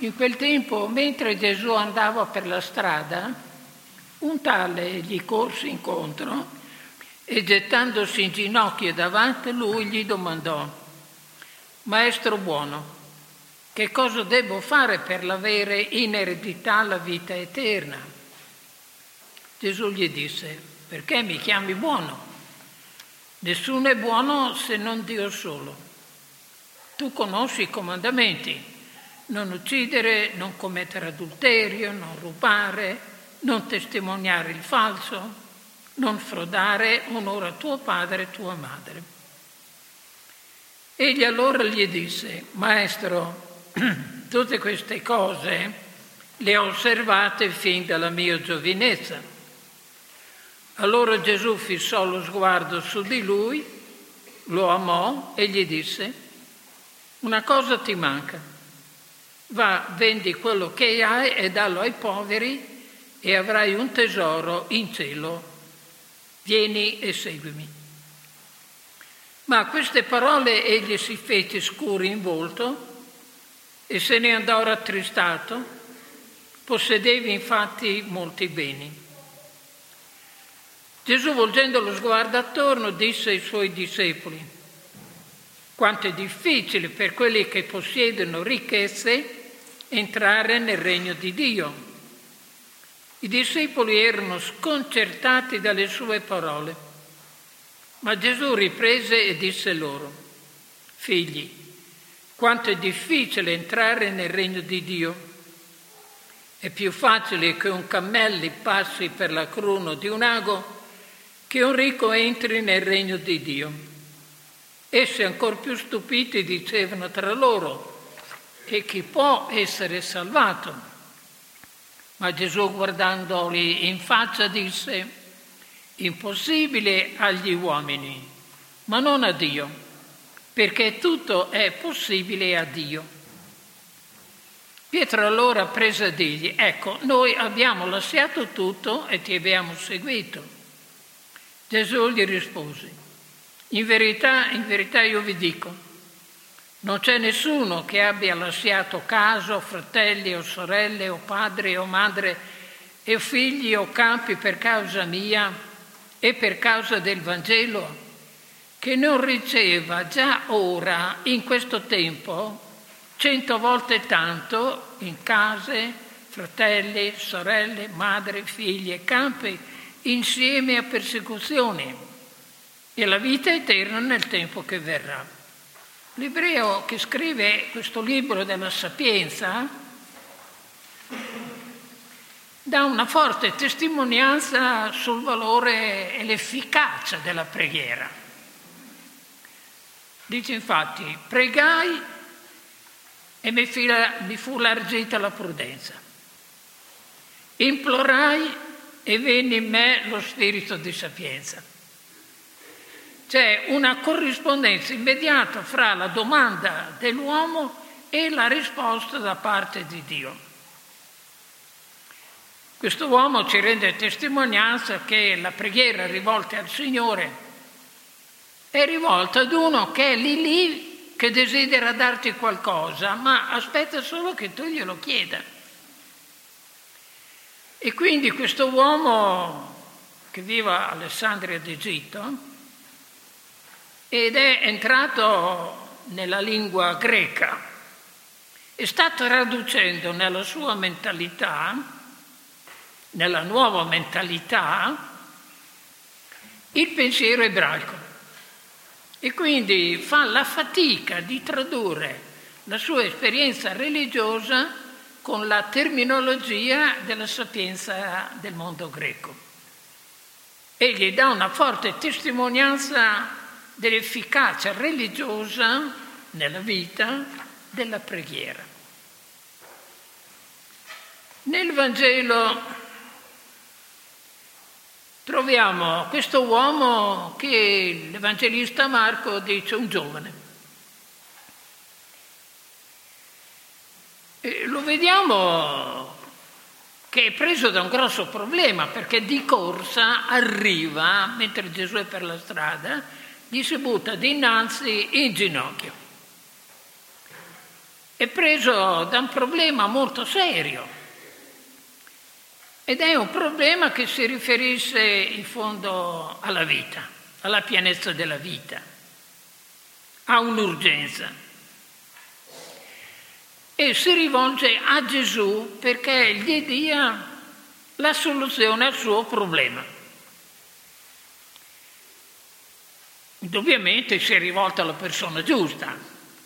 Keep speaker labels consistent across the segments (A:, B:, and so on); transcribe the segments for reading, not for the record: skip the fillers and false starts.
A: In quel tempo, mentre Gesù andava per la strada, un tale gli corse incontro e gettandosi in ginocchio davanti a lui gli domandò: Maestro buono, che cosa devo fare per avere in eredità la vita eterna? Gesù gli disse: perché mi chiami buono? Nessuno è buono se non Dio solo. Tu conosci i comandamenti: non uccidere, non commettere adulterio, non rubare, non testimoniare il falso, non frodare, onora tuo padre e tua madre. Egli allora gli disse: Maestro, tutte queste cose le ho osservate fin dalla mia giovinezza. Allora Gesù fissò lo sguardo su di lui, lo amò e gli disse: una cosa ti manca. Va, vendi quello che hai e dallo ai poveri e avrai un tesoro in cielo. Vieni e seguimi. Ma a queste parole egli si fece scuro in volto e se ne andò rattristato. Possedeva infatti molti beni. Gesù, volgendo lo sguardo attorno, disse ai suoi discepoli: quanto è difficile per quelli che possiedono ricchezze entrare nel regno di Dio. I discepoli erano sconcertati dalle sue parole, ma Gesù riprese e disse loro: figli, quanto è difficile entrare nel regno di Dio. È più facile che un cammello passi per la cruna di un ago che un ricco entri nel regno di Dio. Essi, ancor più stupiti, dicevano tra loro: e chi può essere salvato? Ma Gesù, guardandoli in faccia, disse: impossibile agli uomini, ma non a Dio, perché tutto è possibile a Dio. Pietro allora prese a dirgli: ecco, noi abbiamo lasciato tutto e ti abbiamo seguito. Gesù gli rispose: in verità io vi dico, non c'è nessuno che abbia lasciato casa o fratelli o sorelle o padre o madre e figli o campi per causa mia e per causa del Vangelo, che non riceva già ora, in questo tempo, 100 volte tanto in case, fratelli, sorelle, madre, figli e campi, insieme a persecuzioni e la vita eterna nel tempo che verrà. L'ebreo che scrive questo libro della Sapienza dà una forte testimonianza sul valore e l'efficacia della preghiera. Dice infatti: pregai e mi fu largita la prudenza, implorai e venne in me lo spirito di sapienza. C'è una corrispondenza immediata fra la domanda dell'uomo e la risposta da parte di Dio. Questo uomo ci rende testimonianza che la preghiera rivolta al Signore è rivolta ad uno che è lì che desidera darti qualcosa, ma aspetta solo che tu glielo chieda. E quindi questo uomo che vive a Alessandria d'Egitto ed è entrato nella lingua greca e sta traducendo nella sua mentalità, nella nuova mentalità, il pensiero ebraico. E quindi fa la fatica di tradurre la sua esperienza religiosa con la terminologia della sapienza del mondo greco. Egli dà una forte testimonianza dell'efficacia religiosa nella vita della preghiera. Nel Vangelo troviamo questo uomo che l'Evangelista Marco dice un giovane. Lo vediamo che è preso da un grosso problema, perché di corsa arriva, mentre Gesù è per la strada, gli si butta dinanzi in ginocchio. è preso da un problema molto serio, ed è un problema che si riferisce in fondo alla vita, alla pienezza della vita, a un'urgenza. E si rivolge a Gesù perché gli dia la soluzione al suo problema. Indubbiamente si è rivolto alla persona giusta,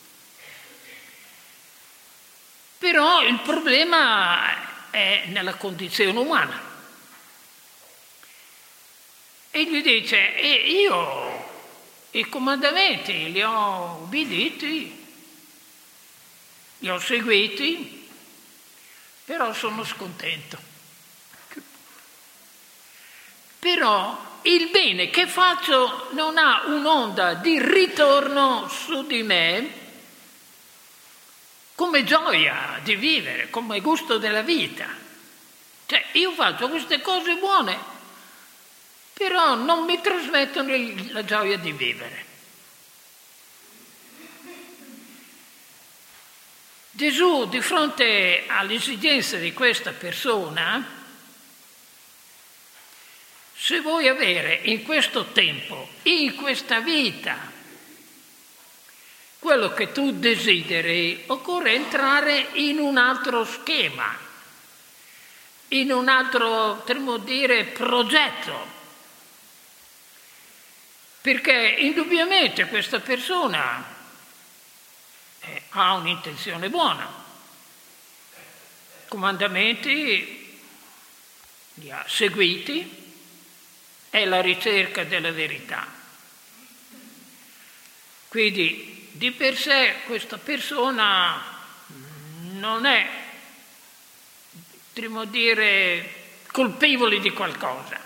A: però il problema è nella condizione umana. E gli dice, io i comandamenti li ho obbediti, li ho seguiti, però sono scontento. Però il bene che faccio non ha un'onda di ritorno su di me come gioia di vivere, come gusto della vita. Cioè, io faccio queste cose buone, però non mi trasmettono la gioia di vivere. Gesù, di fronte all'esigenza di questa persona, se vuoi avere in questo tempo, in questa vita, quello che tu desideri, occorre entrare in un altro schema, in un altro, potremmo dire, progetto. Perché indubbiamente questa persona ha un'intenzione buona. Comandamenti li ha seguiti, è la ricerca della verità. Quindi di per sé questa persona non è, potremmo dire, colpevole di qualcosa.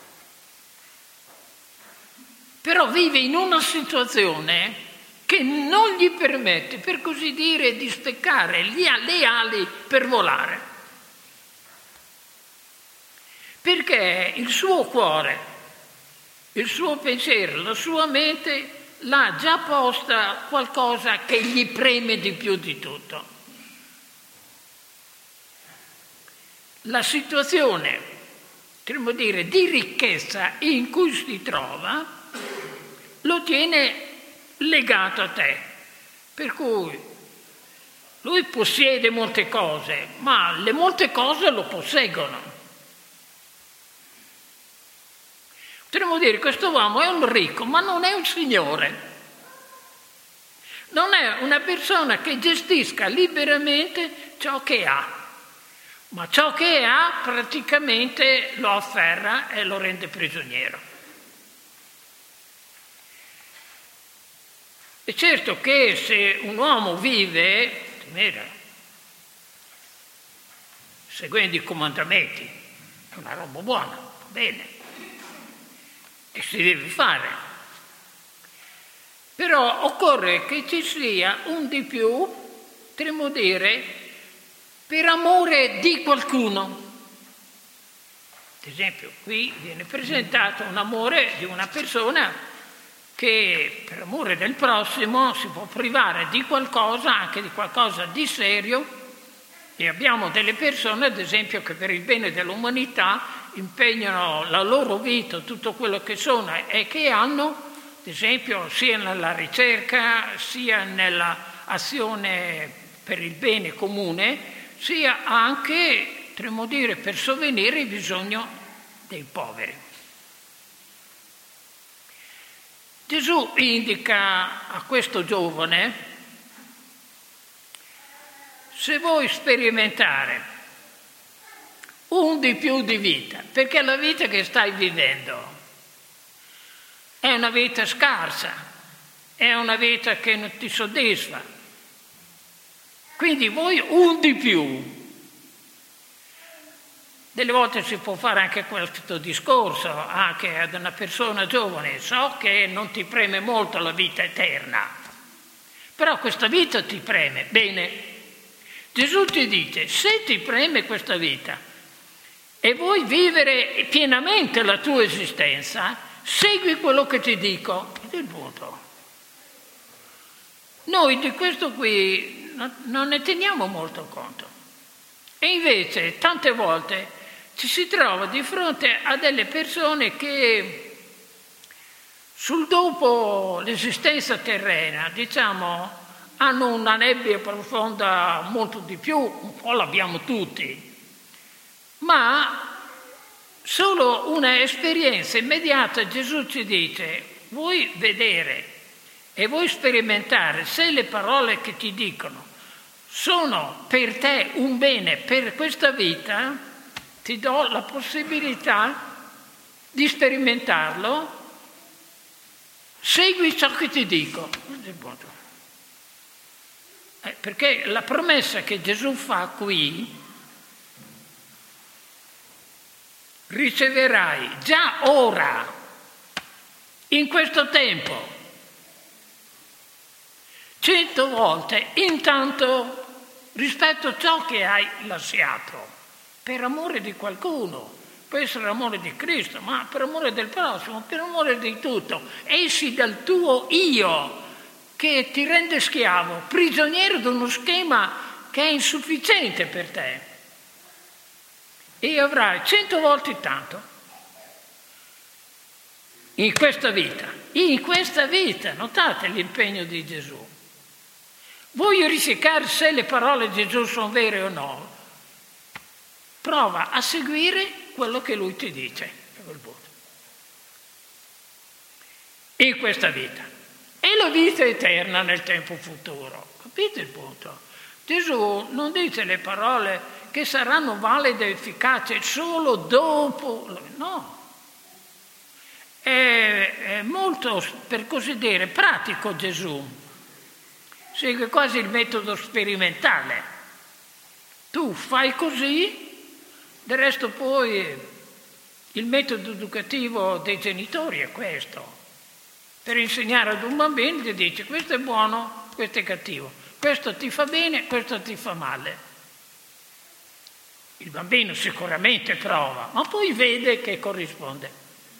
A: Però vive in una situazione che non gli permette, per così dire, di speccare le ali per volare. Perché il suo cuore, il suo pensiero, la sua mente l'ha già posta qualcosa che gli preme di più di tutto. La situazione, potremmo dire, di ricchezza in cui si trova lo tiene legato a te. Per cui lui possiede molte cose, ma le molte cose lo posseggono. Potremmo dire che questo uomo è un ricco, ma non è un signore. Non è una persona che gestisca liberamente ciò che ha, ma ciò che ha praticamente lo afferra e lo rende prigioniero. È certo che se un uomo vive seguendo i comandamenti, è una roba buona, va bene, e si deve fare. Però occorre che ci sia un di più, potremmo dire, per amore di qualcuno. Ad esempio, qui viene presentato un amore di una persona che per amore del prossimo si può privare di qualcosa, anche di qualcosa di serio, e abbiamo delle persone, ad esempio, che per il bene dell'umanità impegnano la loro vita, tutto quello che sono e che hanno, ad esempio, sia nella ricerca, sia nell'azione per il bene comune, sia anche, potremmo dire, per sovvenire il bisogno dei poveri. Gesù indica a questo giovane: se vuoi sperimentare un di più di vita, perché la vita che stai vivendo è una vita scarsa, è una vita che non ti soddisfa, quindi vuoi un di più. Delle volte si può fare anche questo discorso anche ad una persona giovane: so che non ti preme molto la vita eterna, però questa vita ti preme. Bene, Gesù ti dice: se ti preme questa vita e vuoi vivere pienamente la tua esistenza, segui quello che ti dico. Ed è il punto. Noi di questo qui non ne teniamo molto conto. E invece tante volte ci si trova di fronte a delle persone che sul dopo l'esistenza terrena, diciamo, hanno una nebbia profonda molto di più, un po' l'abbiamo tutti, ma solo una esperienza immediata. Gesù ci dice: vuoi vedere e vuoi sperimentare se le parole che ti dicono sono per te un bene per questa vita, ti do la possibilità di sperimentarlo, segui ciò che ti dico. Perché la promessa che Gesù fa qui: riceverai già ora, in questo tempo, 100 volte intanto rispetto a ciò che hai lasciato, per amore di qualcuno. Può essere l'amore di Cristo, ma per amore del prossimo, per amore di tutto. Esci dal tuo io, che ti rende schiavo, prigioniero di uno schema che è insufficiente per te. E avrai 100 volte tanto in questa vita. In questa vita, notate l'impegno di Gesù. Vuoi verificare se le parole di Gesù sono vere o no? Prova a seguire quello che lui ti dice. In questa vita. E la vita eterna nel tempo futuro. Capite il punto? Gesù non dice le parole che saranno valide e efficaci solo dopo. No. È molto, per così dire, pratico Gesù. Segue quasi il metodo sperimentale. Tu fai così, del resto poi il metodo educativo dei genitori è questo. Per insegnare ad un bambino ti dice: questo è buono, questo è cattivo, questo ti fa bene, questo ti fa male. Il bambino sicuramente prova, ma poi vede che corrisponde.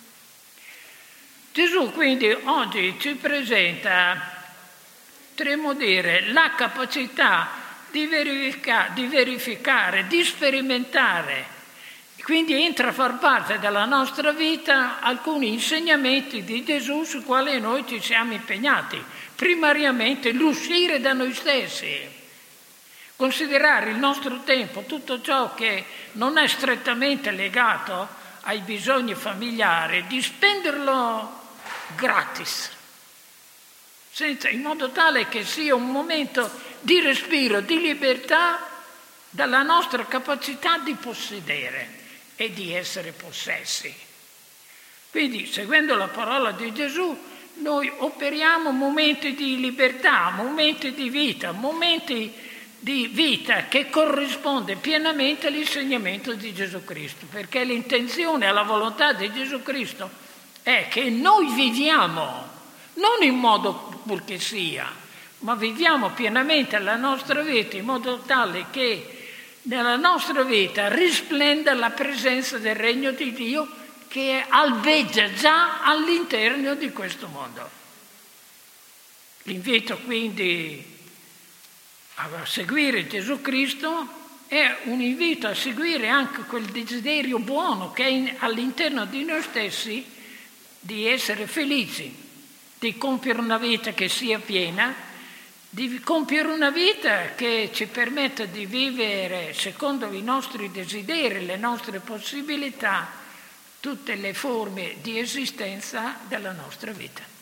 A: Gesù quindi oggi ci presenta, potremmo dire, la capacità di verificare, di sperimentare. Quindi entra a far parte della nostra vita alcuni insegnamenti di Gesù sui quali noi ci siamo impegnati. Primariamente l'uscire da noi stessi, considerare il nostro tempo, tutto ciò che non è strettamente legato ai bisogni familiari, di spenderlo gratis, in modo tale che sia un momento di respiro, di libertà dalla nostra capacità di possedere e di essere possessi. Quindi, seguendo la parola di Gesù, noi operiamo momenti di libertà, momenti di vita che corrisponde pienamente all'insegnamento di Gesù Cristo, perché l'intenzione, la volontà di Gesù Cristo è che noi viviamo, non in modo pur che sia, ma viviamo pienamente la nostra vita in modo tale che nella nostra vita risplenda la presenza del regno di Dio che albeggia già all'interno di questo mondo. L'invito quindi a seguire Gesù Cristo è un invito a seguire anche quel desiderio buono che è all'interno di noi stessi di essere felici, di compiere una vita che sia piena, di compiere una vita che ci permetta di vivere secondo i nostri desideri, le nostre possibilità, tutte le forme di esistenza della nostra vita.